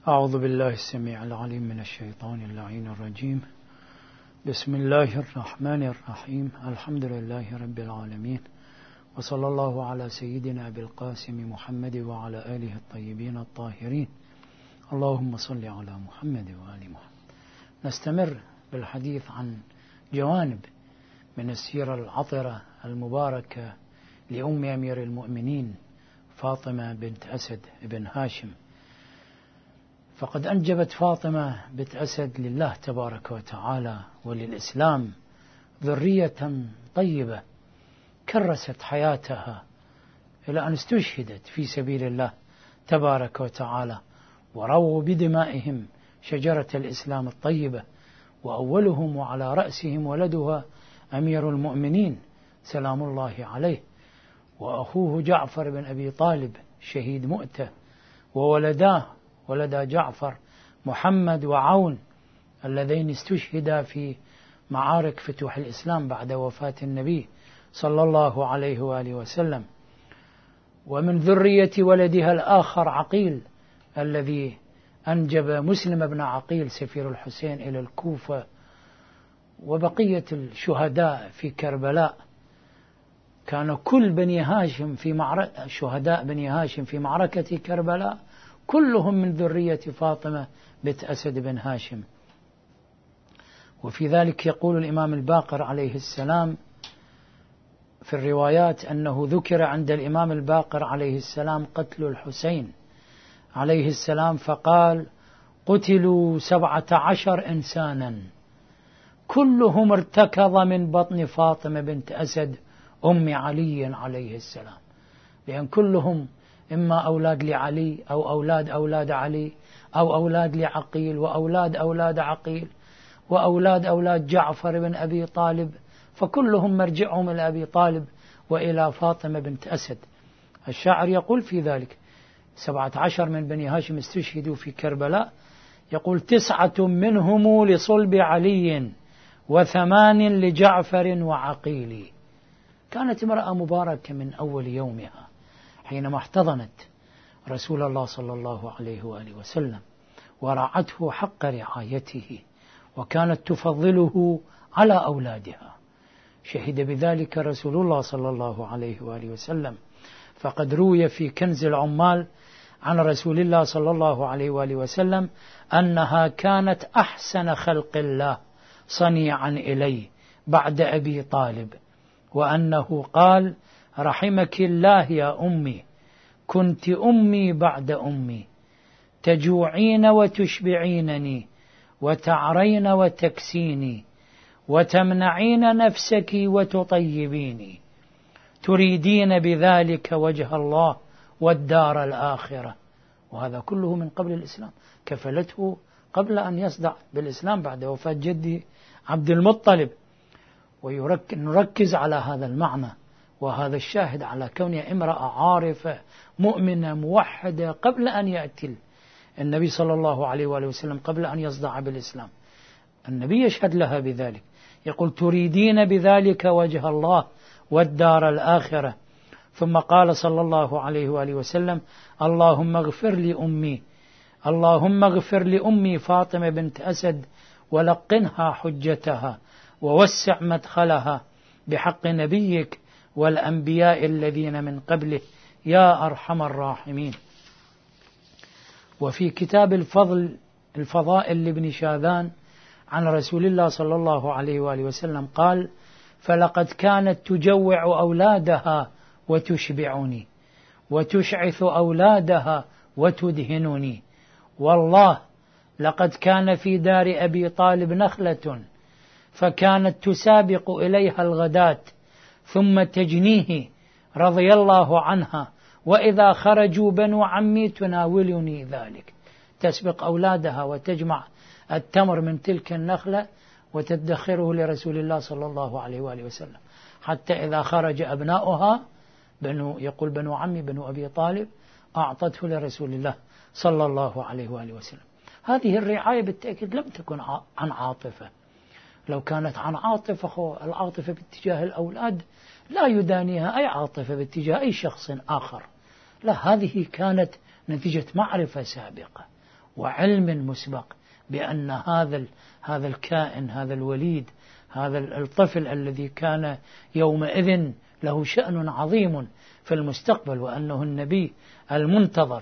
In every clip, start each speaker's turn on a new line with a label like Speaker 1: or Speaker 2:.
Speaker 1: أعوذ بالله السميع العليم من الشيطان اللعين الرجيم. بسم الله الرحمن الرحيم. الحمد لله رب العالمين، وصلى الله على سيدنا أبي القاسم محمد وعلى آله الطيبين الطاهرين. اللهم صل على محمد وآل محمد. نستمر بالحديث عن جوانب من السيرة العطرة المباركة لأم أمير المؤمنين فاطمة بنت أسد بن هاشم. فقد أنجبت فاطمة بنت أسد لله تبارك وتعالى وللإسلام ذرية طيبة كرست حياتها إلى أن استشهدت في سبيل الله تبارك وتعالى، ورووا بدمائهم شجرة الإسلام الطيبة، وأولهم وعلى رأسهم ولدها أمير المؤمنين سلام الله عليه، وأخوه جعفر بن أبي طالب شهيد مؤتة، وولدا جعفر محمد وعون اللذين استشهدا في معارك فتوح الإسلام بعد وفاة النبي صلى الله عليه وآله وسلم. ومن ذرية ولدها الآخر عقيل الذي أنجب مسلم بن عقيل سفير الحسين إلى الكوفة، وبقية الشهداء في كربلاء. كان كل بني هاشم شهداء بني هاشم في معركة كربلاء كلهم من ذرية فاطمة بنت أسد بن هاشم. وفي ذلك يقول الإمام الباقر عليه السلام في الروايات أنه ذكر عند الإمام الباقر عليه السلام قتل الحسين عليه السلام، فقال: قتلوا 17 إنسانا كلهم ارتكض من بطن فاطمة بنت أسد أم علي عليه السلام، لأن كلهم إما أولاد لعلي أو أولاد علي أو أولاد لعقيل وأولاد عقيل وأولاد جعفر بن أبي طالب، فكلهم مرجعهم إلى أبي طالب وإلى فاطمة بنت أسد. الشاعر يقول في ذلك 17 من بني هاشم استشهدوا في كربلاء، يقول 9 منهم لصلب علي و8 لجعفر وعقيل. كانت امرأة مباركة من أول يومها حينما احتضنت رسول الله صلى الله عليه وآله وسلم ورعته حق رعايته، وكانت تفضله على أولادها. شهد بذلك رسول الله صلى الله عليه وآله وسلم، فقد روي في كنز العمال عن رسول الله صلى الله عليه وآله وسلم أنها كانت أحسن خلق الله صنيعا إليه بعد أبي طالب، وأنه قال: رحمك الله يا أمي، كنت أمي بعد أمي، تجوعين وتشبعينني، وتعرين وتكسيني، وتمنعين نفسك وتطيبيني، تريدين بذلك وجه الله والدار الآخرة. وهذا كله من قبل الإسلام، كفلته قبل أن يصدع بالإسلام بعد وفاة جدي عبد المطلب. ونركز على هذا المعنى وهذا الشاهد على كونها امرأة عارفة مؤمنة موحدة قبل أن يأتي النبي صلى الله عليه وآله وسلم، قبل أن يصدع بالإسلام. النبي يشهد لها بذلك، يقول: تريدين بذلك وجه الله والدار الآخرة. ثم قال صلى الله عليه وآله وسلم: اللهم اغفر لأمي فاطمة بنت أسد، ولقنها حجتها، ووسع مدخلها بحق نبيك والأنبياء الذين من قبله يا أرحم الراحمين. وفي كتاب الفضائل لابن شاذان عن رسول الله صلى الله عليه وآله وسلم قال: فلقد كانت تجوع أولادها وتشبعني، وتشعث أولادها وتدهنني، والله لقد كان في دار أبي طالب نخلة فكانت تسابق إليها الغداة ثم تجنيه رضي الله عنها، وإذا خرجوا بنو عمي تناولني ذلك. تسبق أولادها وتجمع التمر من تلك النخلة وتدخره لرسول الله صلى الله عليه وآله وسلم، حتى إذا خرج أبناؤها يقول بنو عمي بنو أبي طالب أعطته لرسول الله صلى الله عليه وآله وسلم. هذه الرعاية بالتأكيد لم تكن عن عاطفة. لو كانت عن عاطفة، العاطفة باتجاه الأولاد لا يدانيها أي عاطفة باتجاه أي شخص آخر، لا، هذه كانت نتيجة معرفة سابقة وعلم مسبق بأن هذا الكائن، هذا الوليد، هذا الطفل الذي كان يومئذ له شأن عظيم في المستقبل، وأنه النبي المنتظر.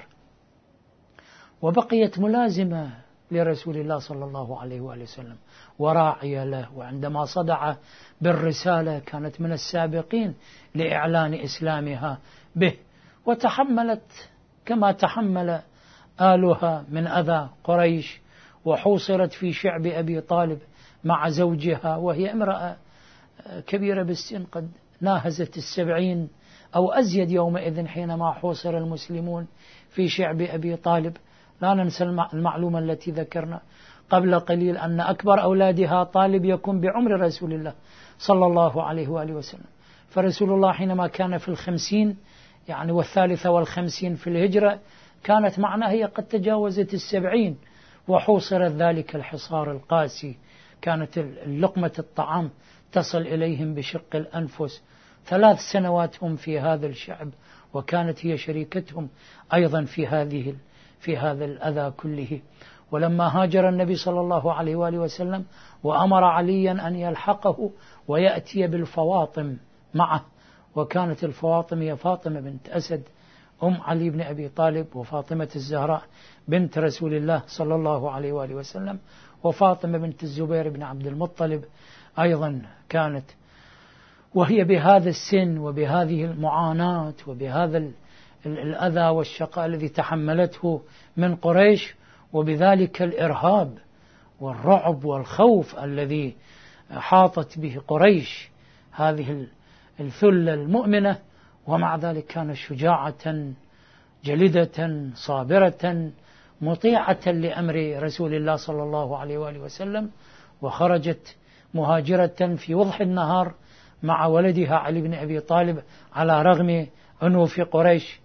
Speaker 1: وبقيت ملازمة لرسول الله صلى الله عليه وآله وسلم وراعية له، وعندما صدع بالرسالة كانت من السابقين لإعلان إسلامها به، وتحملت كما تحمل آلها من أذى قريش، وحوصرت في شعب أبي طالب مع زوجها، وهي امرأة كبيرة بالسن قد ناهزت 70 أو أزيد يومئذ حينما حوصر المسلمون في شعب أبي طالب. لا ننسى المعلومة التي ذكرنا قبل قليل أن أكبر أولادها طالب يكون بعمر رسول الله صلى الله عليه وآله وسلم. فرسول الله حينما كان في 50 يعني 53 في الهجرة كانت معنا هي قد تجاوزت 70، وحوصرت ذلك الحصار القاسي. كانت لقمة الطعام تصل إليهم بشق الأنفس. 3 سنوات هم في هذا الشعب، وكانت هي شريكتهم أيضا في هذا الأذى كله. ولما هاجر النبي صلى الله عليه وآله وسلم وأمر عليا أن يلحقه ويأتي بالفواطم معه، وكانت الفواطم هي فاطمة بنت أسد أم علي بن أبي طالب، وفاطمة الزهراء بنت رسول الله صلى الله عليه وآله وسلم، وفاطمة بنت الزبير بن عبد المطلب أيضا كانت، وهي بهذا السن وبهذه المعاناة وبهذا الأذى والشقاء الذي تحملته من قريش، وبذلك الإرهاب والرعب والخوف الذي حاطت به قريش هذه الثلة المؤمنة. ومع ذلك كانت شجاعة جلدة صابرة مطيعة لأمر رسول الله صلى الله عليه وآله وسلم، وخرجت مهاجرة في وضح النهار مع ولدها علي بن أبي طالب على رغم عنف قريش.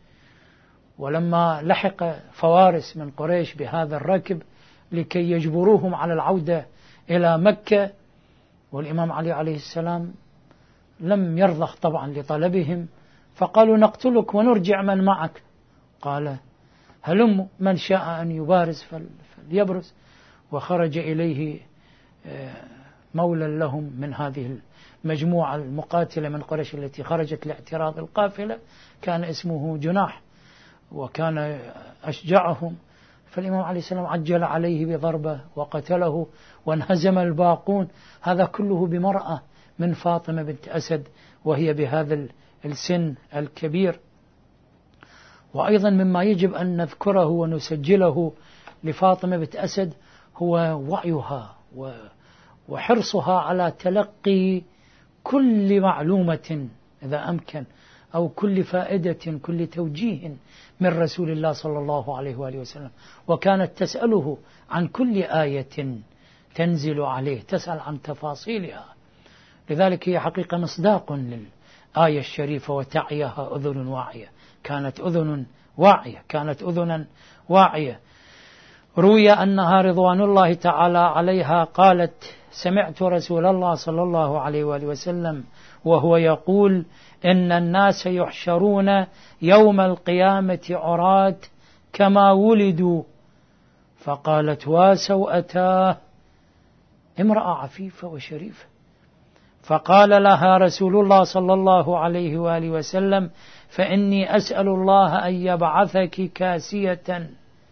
Speaker 1: ولما لحق فوارس من قريش بهذا الركب لكي يجبروهم على العودة إلى مكة، والإمام علي عليه السلام لم يرضخ طبعا لطلبهم، فقالوا نقتلك ونرجع من معك. قال هلم من شاء أن يبارز فليبرز. وخرج إليه مولى لهم من هذه المجموعة المقاتلة من قريش التي خرجت لاعتراض القافلة، كان اسمه جناح وكان أشجعهم. فالإمام عليه السلام عجل عليه بضربة وقتله، وانهزم الباقون. هذا كله بمرأة من فاطمة بنت أسد وهي بهذا السن الكبير. وأيضا مما يجب أن نذكره ونسجله لفاطمة بنت أسد هو وعيها وحرصها على تلقي كل معلومة إذا أمكن، أو كل فائدة، كل توجيه من رسول الله صلى الله عليه وآله وسلم. وكانت تسأله عن كل آية تنزل عليه، تسأل عن تفاصيلها. لذلك هي حقيقة مصداق للآية الشريفة وتعيها أذن واعية. كانت أذن واعية، كانت أذنا واعية. روي أنها رضوان الله تعالى عليها قالت سمعت رسول الله صلى الله عليه وآله وسلم وهو يقول إن الناس يحشرون يوم القيامة عراة كما ولدوا. فقالت وسوءتاه، امرأة عفيفة وشريفة. فقال لها رسول الله صلى الله عليه وآله وسلم فإني أسأل الله أن يبعثك كاسية.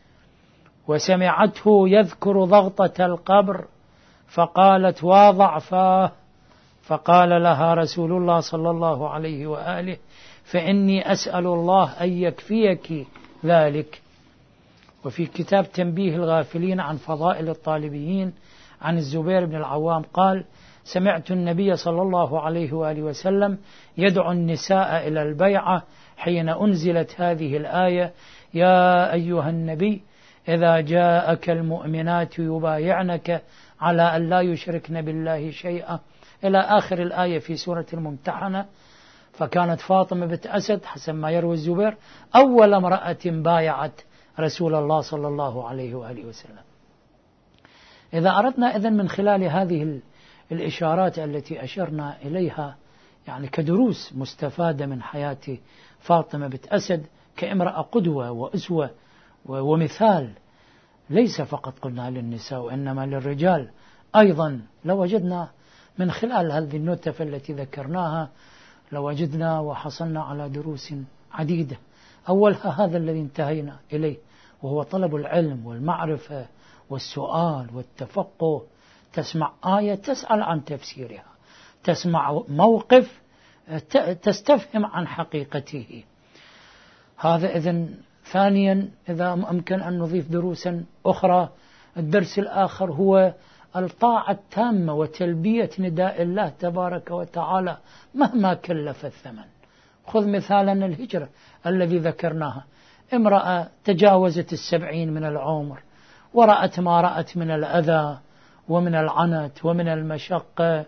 Speaker 1: وسمعته يذكر ضغطة القبر فقالت وضعفاه. فقال لها رسول الله صلى الله عليه وآله فإني أسأل الله أن يكفيك ذلك. وفي كتاب تنبيه الغافلين عن فضائل الطالبيين عن الزبير بن العوام قال سمعت النبي صلى الله عليه وآله وسلم يدعو النساء إلى البيعة حين أنزلت هذه الآية يا أيها النبي إذا جاءك المؤمنات يبايعنك على أن لا يشركن بالله شيئا إلى آخر الآية في سورة الممتحنة. فكانت فاطمة بنت أسد حسب ما يروي الزبير أول امرأة بايعت رسول الله صلى الله عليه وآله وسلم. إذا أردنا إذن من خلال هذه الإشارات التي أشرنا إليها يعني كدروس مستفادة من حياة فاطمة بنت أسد كامرأة قدوة وأسوة ومثال ليس فقط قلنا للنساء وإنما للرجال أيضا. لوجدنا من خلال هذه النتف التي ذكرناها لوجدنا وحصلنا على دروس عديدة. أولها هذا الذي انتهينا إليه، وهو طلب العلم والمعرفة والسؤال والتفقه. تسمع آية تسأل عن تفسيرها، تسمع موقف تستفهم عن حقيقته. هذا إذن. ثانيا، إذا أمكن أن نضيف دروسا أخرى، الدرس الآخر هو الطاعة التامة وتلبية نداء الله تبارك وتعالى مهما كلف الثمن. خذ مثالا الهجرة الذي ذكرناها، امرأة تجاوزت 70 من العمر ورأت ما رأت من الأذى ومن العنت ومن المشقة،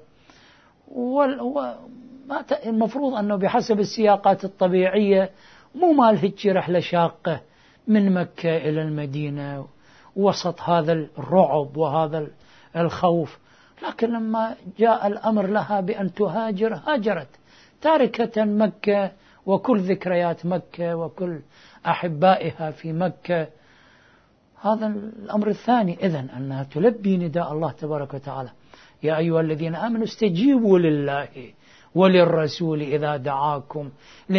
Speaker 1: المفروض أنه بحسب السياقات الطبيعية مو مالهج رحلة شاقة من مكة إلى المدينة وسط هذا الرعب وهذا الخوف، لكن لما جاء الأمر لها بأن تهاجر هاجرت تاركة مكة وكل ذكريات مكة وكل أحبائها في مكة. هذا الأمر الثاني إذن، أنها تلبي نداء الله تبارك وتعالى: يا أيها الذين آمنوا استجيبوا لله وللرسول إذا دعاكم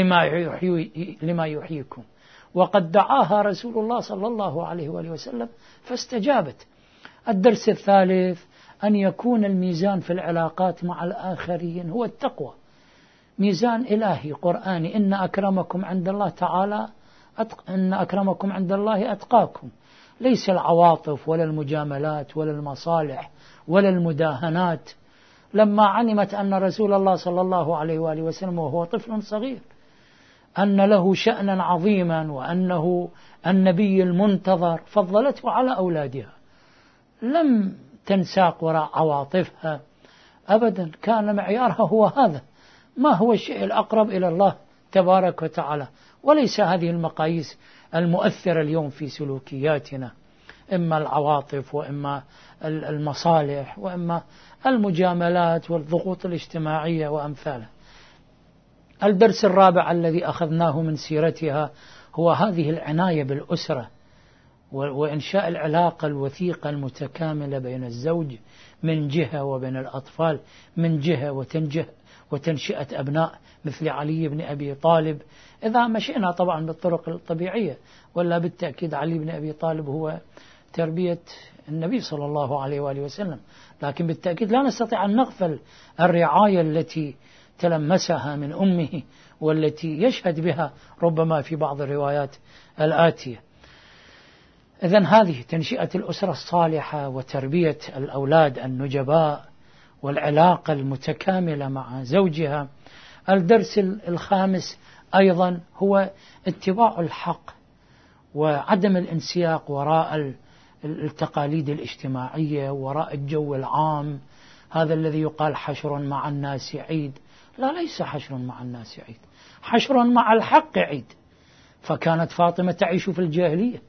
Speaker 1: لما يحييكم. وقد دعاها رسول الله صلى الله عليه وآله وسلم فاستجابت. الدرس الثالث، أن يكون الميزان في العلاقات مع الآخرين هو التقوى، ميزان إلهي قرآني: إن أكرمكم عند الله تعالى إن أكرمكم عند الله أتقاكم. ليس العواطف ولا المجاملات ولا المصالح ولا المداهنات. لما علمت أن رسول الله صلى الله عليه وآله وسلم وهو طفل صغير أن له شأنا عظيما وأنه النبي المنتظر، فضلته على أولادها، لم تنساق وراء عواطفها أبدا. كان معيارها هو هذا، ما هو الشيء الأقرب إلى الله تبارك وتعالى، وليس هذه المقاييس المؤثرة اليوم في سلوكياتنا، إما العواطف وإما المصالح وإما المجاملات والضغوط الاجتماعية وأمثالها. الدرس الرابع الذي أخذناه من سيرتها هو هذه العناية بالأسرة وإنشاء العلاقة الوثيقة المتكاملة بين الزوج من جهة وبين الأطفال من جهة، وتنشئة أبناء مثل علي بن أبي طالب، إذا مشينا طبعا بالطرق الطبيعية، ولا بالتأكيد علي بن أبي طالب هو تربية النبي صلى الله عليه وآله وسلم، لكن بالتأكيد لا نستطيع أن نغفل الرعاية التي تلمسها من أمه والتي يشهد بها ربما في بعض الروايات الآتية. إذن هذه تنشئة الأسرة الصالحة وتربية الأولاد النجباء والعلاقة المتكاملة مع زوجها. الدرس الخامس أيضا هو اتباع الحق وعدم الانسياق وراء التقاليد الاجتماعية وراء الجو العام، هذا الذي يقال حشر مع الناس عيد. لا، ليس حشر مع الناس عيد، حشر مع الحق عيد. فكانت فاطمة تعيش في الجاهلية،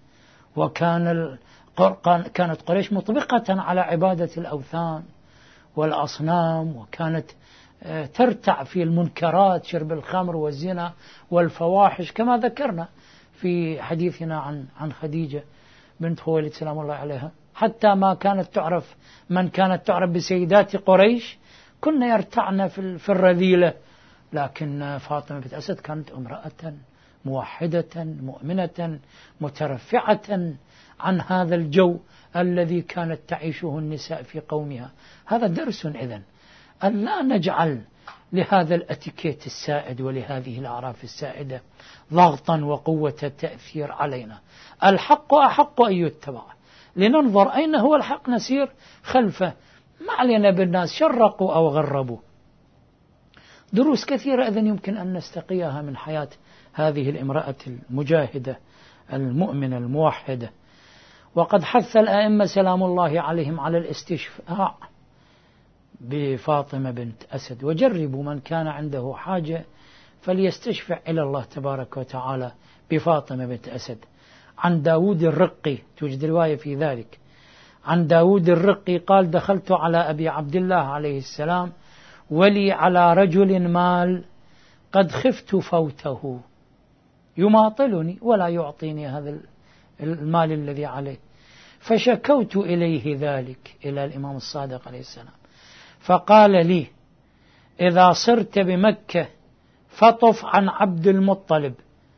Speaker 1: كانت قريش مطبقة على عبادة الأوثان والأصنام، وكانت ترتع في المنكرات، شرب الخمر والزنا والفواحش، كما ذكرنا في حديثنا عن خديجة بنت خويلد سلام الله عليها، حتى من كانت تعرف بسيدات قريش كنا يرتعن في الرذيلة. لكن فاطمة بنت أسد كانت امرأة موحدة مؤمنة مترفعة عن هذا الجو الذي كانت تعيشه النساء في قومها. هذا درس إذن، أن لا نجعل لهذا الاتيكيت السائد ولهذه الأعراف السائدة ضغطا وقوة التأثير علينا. الحق أحق أن يتبع، لننظر أين هو الحق نسير خلفه، ما علينا بالناس شرقوا أو غربوا. دروس كثيرة إذن يمكن أن نستقيها من حياة هذه الامرأة المجاهدة المؤمنة الموحدة. وقد حث الأئمة سلام الله عليهم على الاستشفاع بفاطمة بنت أسد، وجربوا من كان عنده حاجة فليستشفع إلى الله تبارك وتعالى بفاطمة بنت أسد. عن داود الرقي توجد رواية في ذلك، عن داود الرقي قال: دخلت على أبي عبد الله عليه السلام ولي على رجل مال قد خفت فوته، يماطلني ولا يعطيني هذا المال الذي عليه، فشكوت إليه ذلك إلى الإمام الصادق عليه السلام، فقال لي: إذا صرت بمكة فطف عن عبد المطلب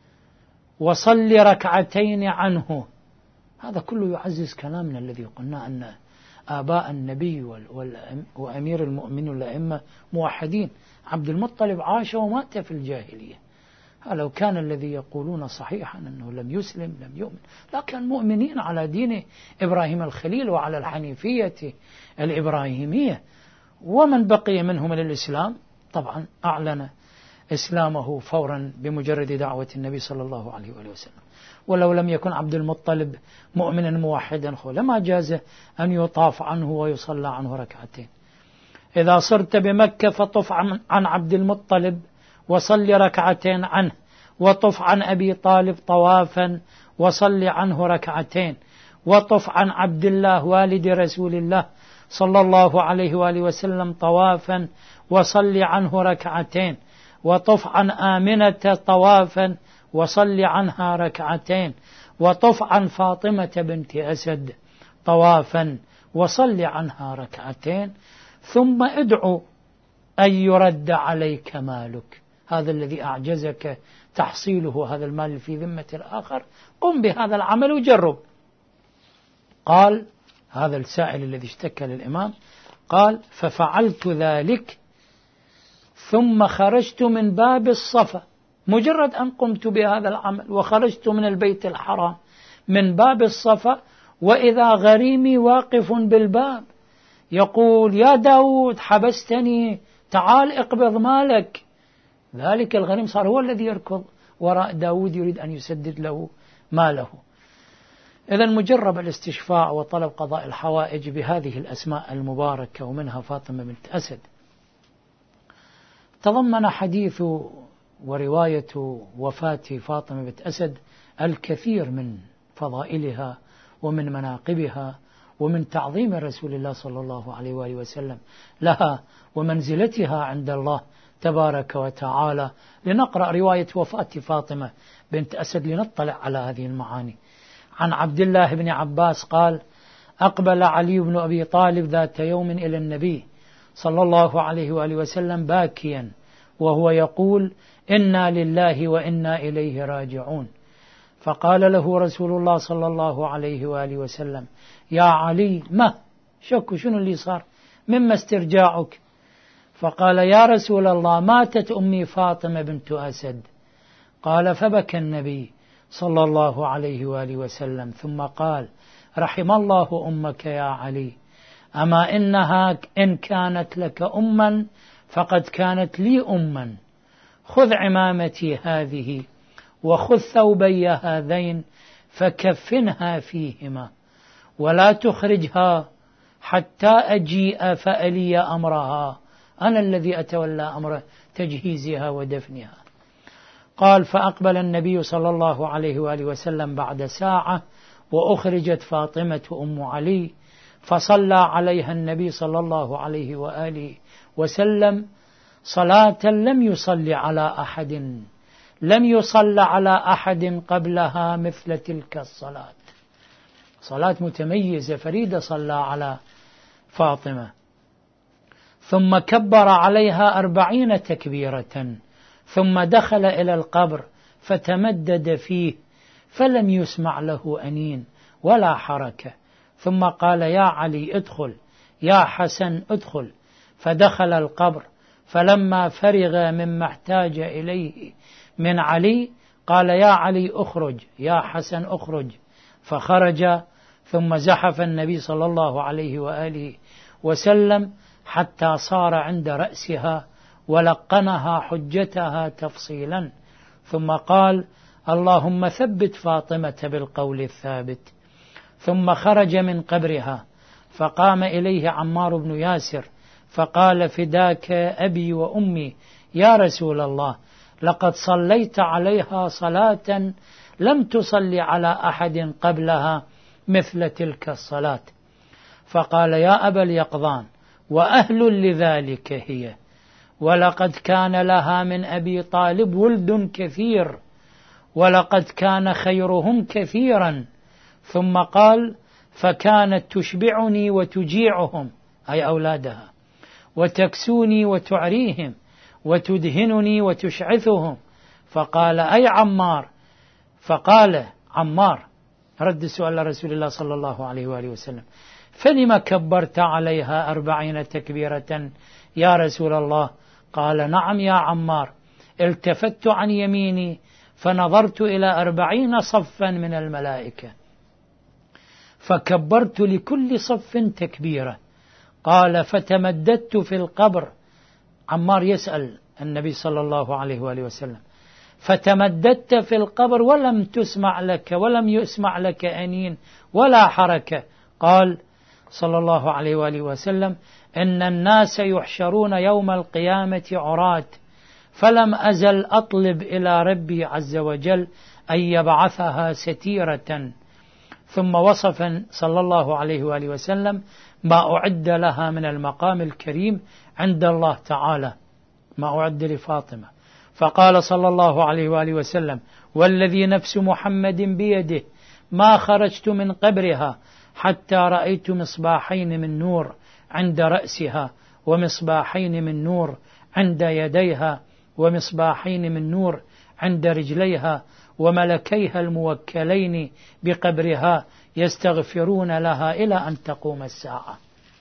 Speaker 1: وصل ركعتين عنه. هذا كله يعزز كلامنا الذي قلنا أن آباء النبي وأمير المؤمنين والأئمة موحدين. عبد المطلب عاش ومات في الجاهلية. لو كان الذي يقولون صحيحا أنه لم يسلم لم يؤمن، لكن مؤمنين على دين إبراهيم الخليل وعلى الحنيفية الإبراهيمية، ومن بقي منهم للإسلام طبعا أعلن إسلامه فورا بمجرد دعوة النبي صلى الله عليه وآله وسلم. ولو لم يكن عبد المطلب مؤمنا موحدا لما جاز أن يطاف عنه ويصلى عنه ركعتين. إذا صرت بمكة فطف عن عبد المطلب وصل ركعتين عنه، وطف عن أبي طالب طوافا وصل عنه ركعتين، وطف عن عبد الله والد رسول الله صلى الله عليه وآله وسلم طوافا وصل عنه ركعتين، وطف عن آمنة طوافا وصل عنها ركعتين، وطف عن فاطمة بنت أسد طوافا وصل عنها ركعتين، ثم ادعو أن يرد عليك مالك. هذا الذي أعجزك تحصيله، هذا المال في ذمة الآخر، قم بهذا العمل وجرب. قال هذا السائل الذي اشتكى للإمام، قال: ففعلت ذلك ثم خرجت من باب الصفا، مجرد أن قمت بهذا العمل وخرجت من البيت الحرام من باب الصفا، وإذا غريمي واقف بالباب يقول: يا داود حبستني، تعال اقبض مالك. ذلك الغريم صار هو الذي يركض وراء داود يريد أن يسدد له ماله. إذن مجرب الاستشفاء وطلب قضاء الحوائج بهذه الأسماء المباركة، ومنها فاطمة بنت أسد. تضمن حديث ورواية وفاة فاطمة بنت أسد الكثير من فضائلها ومن مناقبها ومن تعظيم رسول الله صلى الله عليه وآله وسلم لها ومنزلتها عند الله تبارك وتعالى. لنقرأ رواية وفاة فاطمة بنت أسد لنطلع على هذه المعاني. عن عبد الله بن عباس قال: أقبل علي بن أبي طالب ذات يوم إلى النبي صلى الله عليه وآله وسلم باكيا وهو يقول: إنا لله وإنا إليه راجعون. فقال له رسول الله صلى الله عليه وآله وسلم: يا علي، ما شك، شنو اللي صار، مما استرجاعك؟ فقال: يا رسول الله، ماتت أمي فاطمة بنت أسد. قال: فبكى النبي صلى الله عليه وآله وسلم ثم قال: رحم الله أمك يا علي، أما إنها إن كانت لك أما فقد كانت لي أما، خذ عمامتي هذه وخذ ثوبي هذين فكفنها فيهما ولا تخرجها حتى أجيء فألي أمرها، أنا الذي أتولى أمر تجهيزها ودفنها. قال: فأقبل النبي صلى الله عليه وآله وسلم بعد ساعة وأخرجت فاطمة أم علي، فصلى عليها النبي صلى الله عليه وآله وسلم صلاة لم يصل على أحد قبلها مثل تلك الصلاة، صلاة متميزة فريدة صلى على فاطمة. ثم كبر عليها 40 تكبيرة، ثم دخل إلى القبر فتمدد فيه فلم يسمع له أنين ولا حركة، ثم قال: يا علي ادخل، يا حسن ادخل. فدخل القبر، فلما فرغ مما احتاج إليه من علي قال: يا علي اخرج، يا حسن اخرج. فخرج، ثم زحف النبي صلى الله عليه وآله وسلم حتى صار عند رأسها ولقنها حجتها تفصيلا، ثم قال: اللهم ثبت فاطمة بالقول الثابت. ثم خرج من قبرها فقام إليه عمار بن ياسر فقال: فداك أبي وأمي يا رسول الله، لقد صليت عليها صلاة لم تصلي على أحد قبلها مثل تلك الصلاة. فقال: يا أبا اليقظان، وأهل لذلك هي، ولقد كان لها من أبي طالب ولد كثير، ولقد كان خيرهم كثيرا. ثم قال: فكانت تشبعني وتجيعهم أي أولادها، وتكسوني وتعريهم، وتدهنني وتشعثهم. فقال أي عمار، فقال عمار رد سؤال رسول الله صلى الله عليه وآله وسلم: فلم كبرت عليها 40 تكبيرة يا رسول الله؟ قال: نعم يا عمار، التفت عن يميني فنظرت إلى 40 صفا من الملائكة، فكبرت لكل صف تكبيرة. قال: فتمددت في القبر. عمار يسأل النبي صلى الله عليه وآله وسلم: فتمددت في القبر ولم تسمع لك ولم يسمع لك أنين ولا حركة؟ قال صلى الله عليه وآله وسلم: إن الناس يحشرون يوم القيامة عراة، فلم أزل أطلب إلى ربي عز وجل أن يبعثها ستيرة. ثم وصف صلى الله عليه وآله وسلم ما أعد لها من المقام الكريم عند الله تعالى، ما أعد لفاطمة. فقال صلى الله عليه وآله وسلم: والذي نفس محمد بيده ما خرجت من قبرها حتى رأيت مصباحين من نور عند رأسها، ومصباحين من نور عند يديها، ومصباحين من نور عند رجليها، وملكيها الموكلين بقبرها يستغفرون لها إلى أن تقوم الساعة.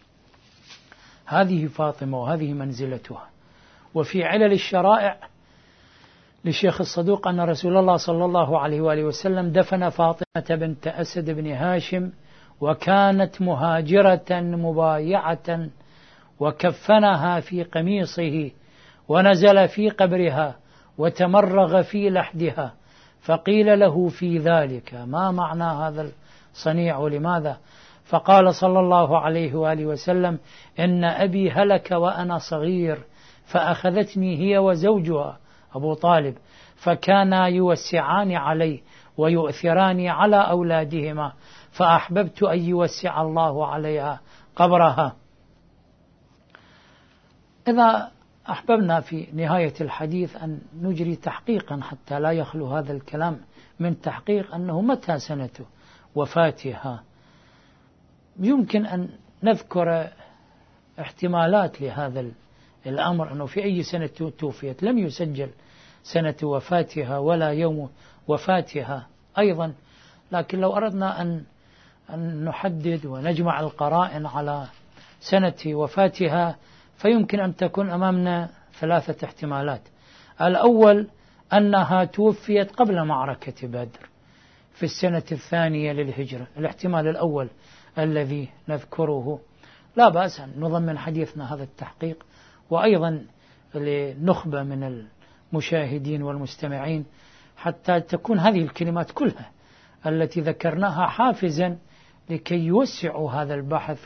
Speaker 1: هذه فاطمة وهذه منزلتها. وفي علل الشرائع لشيخ الصدوق أن رسول الله صلى الله عليه وآله وسلم دفن فاطمة بنت أسد بن هاشم، وكانت مهاجرة مبايعة، وكفنها في قميصه، ونزل في قبرها، وتمرغ في لحدها. فقيل له في ذلك: ما معنى هذا الصنيع ولماذا؟ فقال صلى الله عليه وآله وسلم: إن أبي هلك وأنا صغير، فأخذتني هي وزوجها أبو طالب، فكانا يوسعان علي ويؤثران على أولادهما، فأحببت أن يوسع الله عليها قبرها. إذا أحببنا في نهاية الحديث أن نجري تحقيقا حتى لا يخلو هذا الكلام من تحقيق، أنه متى سنة وفاتها؟ يمكن أن نذكر احتمالات لهذا الأمر، أنه في أي سنة توفيت. لم يسجل سنة وفاتها ولا يوم وفاتها أيضا، لكن لو أردنا أن نحدد ونجمع القرائن على سنة وفاتها فيمكن أن تكون أمامنا 3 احتمالات. الأول أنها توفيت قبل معركة بدر في السنة 2 للهجرة، الاحتمال الأول الذي نذكره. لا بأس أن نضمن حديثنا هذا التحقيق، وأيضا لنخبة من المشاهدين والمستمعين، حتى تكون هذه الكلمات كلها التي ذكرناها حافزا لكي يوسعوا هذا البحث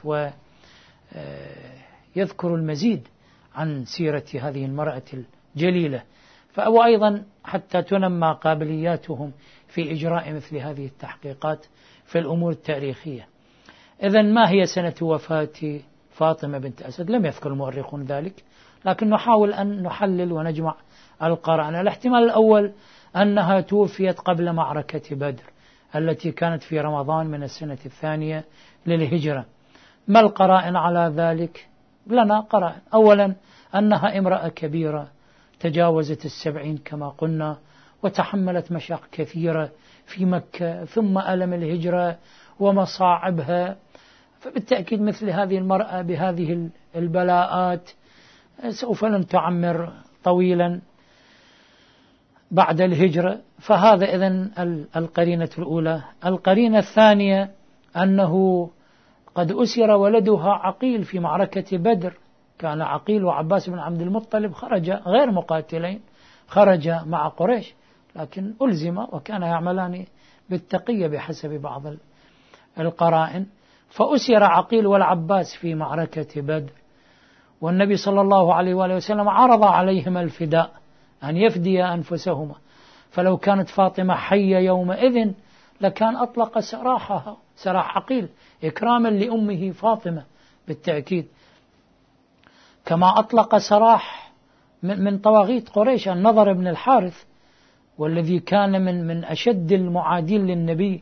Speaker 1: ويذكروا المزيد عن سيرة هذه المرأة الجليلة، وأيضا حتى تنمى قابلياتهم في إجراء مثل هذه التحقيقات في الأمور التاريخية. إذن ما هي سنة وفاة فاطمة بنت أسد؟ لم يذكر المؤرخون ذلك، لكن نحاول أن نحلل ونجمع القرائن. الاحتمال الأول أنها توفيت قبل معركة بدر التي كانت في رمضان من السنة 2 للهجرة. ما القرائن على ذلك؟ لنا قرائن. أولا أنها امرأة كبيرة تجاوزت 70 كما قلنا، وتحملت مشاق كثيرة في مكة، ثم ألم الهجرة ومصاعبها، فبالتأكيد مثل هذه المرأة بهذه البلاءات سوف لن تعمر طويلا بعد الهجرة. فهذا إذن القرينة الأولى. القرينة الثانية أنه قد أسر ولدها عقيل في معركة بدر. كان عقيل وعباس بن عبد المطلب خرج غير مقاتلين، خرج مع قريش لكن ألزم، وكان يعملان بالتقية بحسب بعض القرائن. فأسر عقيل والعباس في معركة بدر، والنبي صلى الله عليه وآله وسلم عرض عليهما الفداء، أن يفدي أنفسهما. فلو كانت فاطمة حية يومئذ لكان أطلق سراحها، سراح عقيل، إكراما لأمه فاطمة بالتأكيد، كما أطلق سراح من طواغيت قريش النضر بن الحارث، والذي كان من أشد المعادين للنبي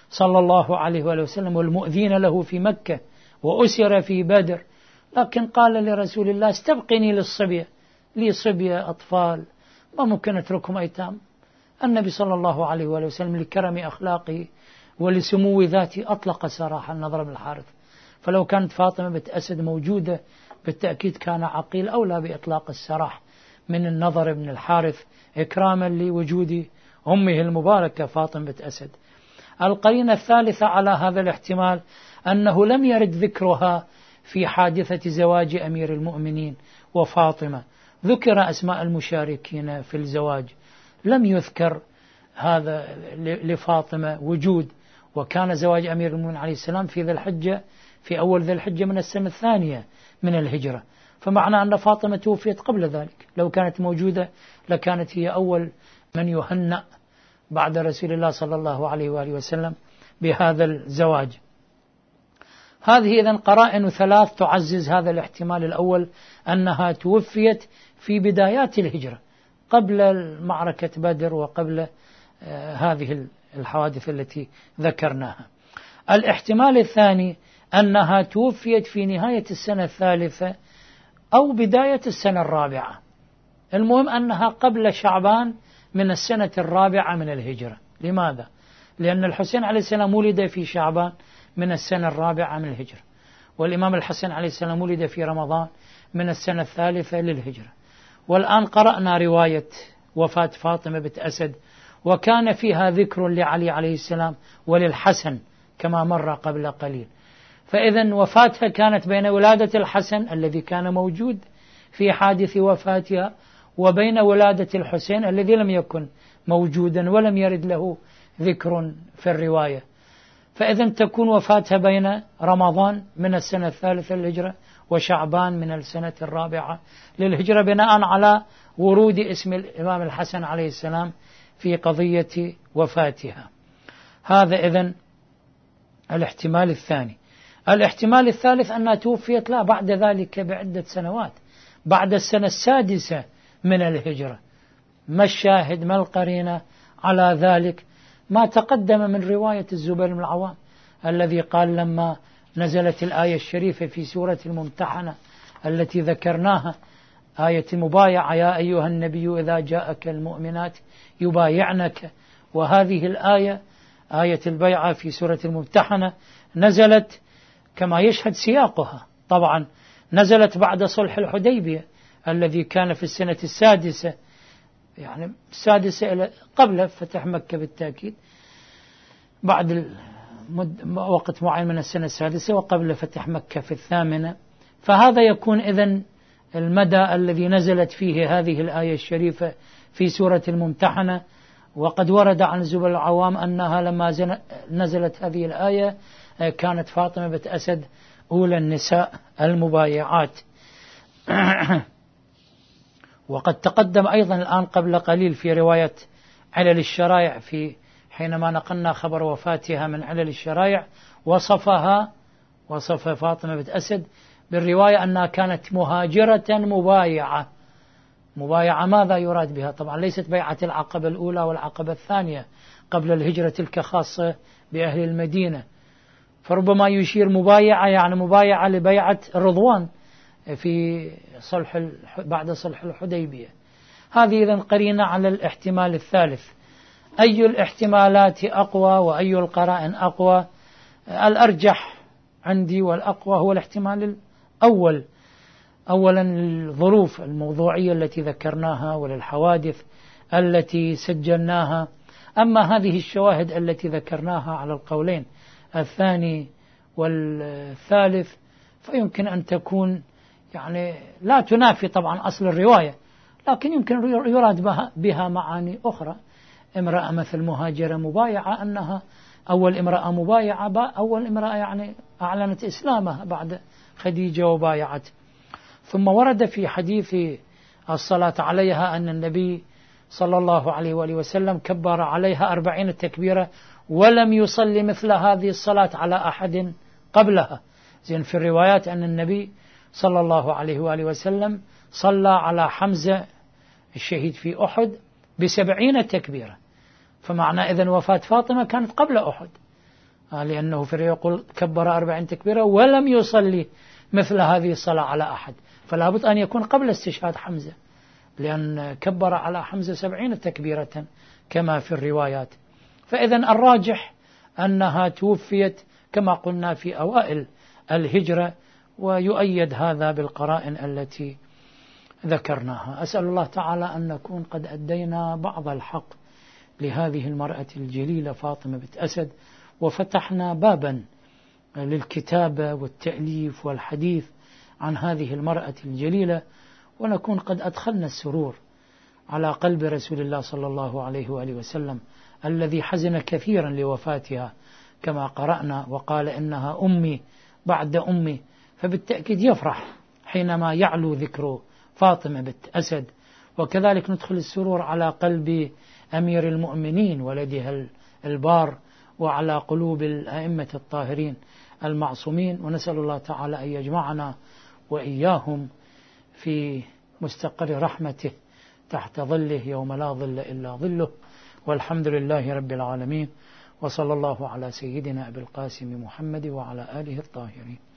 Speaker 1: صلى الله عليه وآله وسلم والمؤذين له في مكة وأسر في بدر، لكن قال لرسول الله استبقني للصبية، لي صبية أطفال ما ممكن أتركهم أيتام. النبي صلى الله عليه وآله وسلم لكرم أخلاقه ولسمو ذاته أطلق سراح النضر بن الحارث. فلو كانت فاطمة بنت أسد موجودة بالتأكيد كان عقيل أولى بإطلاق السراح من النضر بن الحارث إكراما لوجود أمه المباركة فاطمة بنت أسد. القرينة الثالثة على هذا الاحتمال أنه لم يرد ذكرها في حادثة زواج أمير المؤمنين وفاطمة، ذكر أسماء المشاركين في الزواج، لم يذكر هذا لفاطمة وجود. وكان زواج أمير المؤمنين عليه السلام في ذي الحجة، في أول ذي الحجة من السنة الثانية من الهجرة، فمعنى أن فاطمة توفيت قبل ذلك. لو كانت موجودة لكانت هي أول من يهنأ بعد رسول الله صلى الله عليه وآله وسلم بهذا الزواج. هذه إذن قرائن ثلاث تعزز هذا الاحتمال الأول، أنها توفيت في بدايات الهجرة قبل معركة بدر وقبل هذه الحوادث التي ذكرناها. الاحتمال الثاني أنها توفيت في نهاية السنة الثالثة أو بداية السنة الرابعة، المهم أنها قبل شعبان من السنة الرابعة من الهجرة. لماذا؟ لأن الحسين عليه السلام ولد في شعبان من السنة الرابعة من الهجرة، والإمام الحسن عليه السلام ولد في رمضان من السنة الثالثة للهجرة. والآن قرأنا رواية وفاة فاطمة بنت أسد، وكان فيها ذكر لعلي عليه السلام وللحسن كما مر قبل قليل. فإذا وفاتها كانت بين ولادة الحسن الذي كان موجود في حادث وفاتها وبين ولادة الحسين الذي لم يكن موجودا ولم يرد له ذكر في الرواية. فإذا تكون وفاتها بين رمضان من السنة الثالثة للهجرة وشعبان من السنة الرابعة للهجرة، بناء على ورود اسم الإمام الحسن عليه السلام في قضية وفاتها. هذا إذن الاحتمال الثاني. الاحتمال الثالث أنها توفيت لا بعد ذلك بعدة سنوات، بعد السنة السادسة من الهجرة. ما الشاهد ما القرينة على ذلك؟ ما تقدم من رواية الزبير بن العوام الذي قال لما نزلت الآية الشريفة في سورة الممتحنة التي ذكرناها، آية المبايعة، يا أيها النبي إذا جاءك المؤمنات يبايعنك، وهذه الآية آية البيعة في سورة الممتحنة نزلت كما يشهد سياقها، طبعا نزلت بعد صلح الحديبية الذي كان في السنة السادسة، يعني السادسة قبل فتح مكة بالتأكيد، بعد وقت معين من السنة السادسة وقبل فتح مكة في الثامنة. فهذا يكون إذن المدى الذي نزلت فيه هذه الآية الشريفة في سورة الممتحنة. وقد ورد عن الزبير العوام أنها لما نزلت هذه الآية كانت فاطمة بنت أسد أولى النساء المبايعات. وقد تقدم أيضا الآن قبل قليل في رواية علل الشرائع، في حينما نقلنا خبر وفاتها من علل الشرائع وصف فاطمة بنت أسد بالرواية أنها كانت مهاجرة مبايعة. مبايعة ماذا يراد بها؟ طبعا ليست بيعة العقبة الأولى والعقبة الثانية قبل الهجرة، تلك خاصة بأهل المدينة، فربما يشير مبايعة يعني مبايعة لبيعة الرضوان في بعد صلح الحديبية. هذه إذن قرينة على الاحتمال الثالث. أي الاحتمالات أقوى وأي القرائن أقوى؟ الأرجح عندي والأقوى هو الاحتمال الأول. أولا الظروف الموضوعية التي ذكرناها وللحوادث التي سجلناها. أما هذه الشواهد التي ذكرناها على القولين الثاني والثالث فيمكن أن تكون يعني لا تنافي طبعا أصل الرواية، لكن يمكن يراد بها معاني أخرى. امرأة مثل مهاجرة مبايعة، أنها أول امرأة مبايعة، أول امرأة يعني أعلنت إسلامها بعد خديجة وبايعت. ثم ورد في حديث الصلاة عليها أن النبي صلى الله عليه وآله وسلم كبر عليها 40 تكبيرة ولم يصلي مثل هذه الصلاة على أحد قبلها. زين في الروايات أن النبي صلى الله عليه وآله وسلم صلى على حمزة الشهيد في أحد ب70 تكبيرة، فمعنى إذن وفاة فاطمة كانت قبل أحد. لأنه في الرواية يقول كبر 40 تكبيرة ولم يصلي مثل هذه الصلاة على أحد، فلا بد أن يكون قبل استشهاد حمزة، لأن كبر على حمزة 70 تكبيرة كما في الروايات. فإذا الراجح أنها توفيت كما قلنا في أوائل الهجرة، ويؤيد هذا بالقرائن التي ذكرناها. أسأل الله تعالى أن نكون قد أدينا بعض الحق لهذه المرأة الجليلة فاطمة بنت أسد، وفتحنا بابا للكتابة والتأليف والحديث عن هذه المرأة الجليلة، ونكون قد أدخلنا السرور على قلب رسول الله صلى الله عليه وآله وسلم الذي حزن كثيرا لوفاتها كما قرأنا، وقال إنها أمي بعد أمي، فبالتأكيد يفرح حينما يعلو ذكر فاطمة بنت أسد. وكذلك ندخل السرور على قلب أمير المؤمنين ولدها البار، وعلى قلوب الأئمة الطاهرين المعصومين، ونسأل الله تعالى أن يجمعنا وإياهم في مستقر رحمته تحت ظله يوم لا ظل إلا ظله، والحمد لله رب العالمين، وصلى الله على سيدنا أبي القاسم محمد وعلى آله الطاهرين.